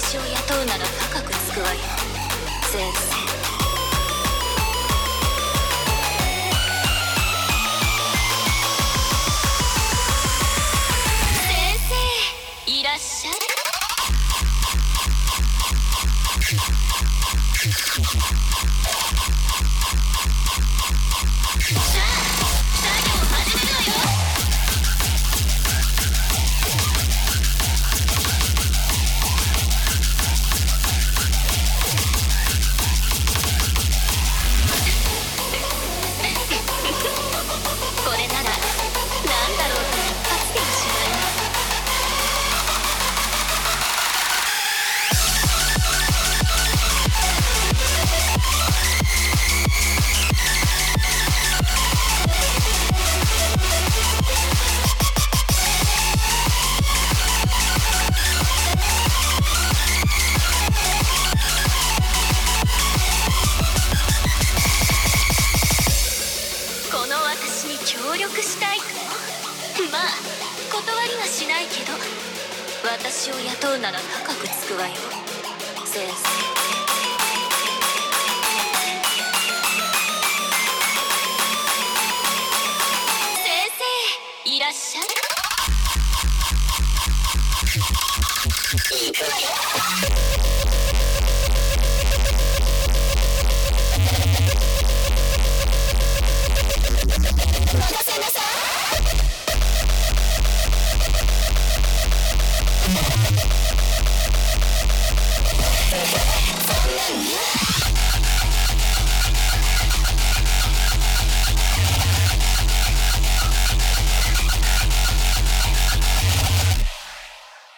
私を雇うなら高くつくわよ、先生。いらっしゃい。さあ、作業始めるわよ。これならなんだろうと一発でおしまい。私に協力したいか。まあ断りはしないけど、私を雇うなら高くつくわよ、先生。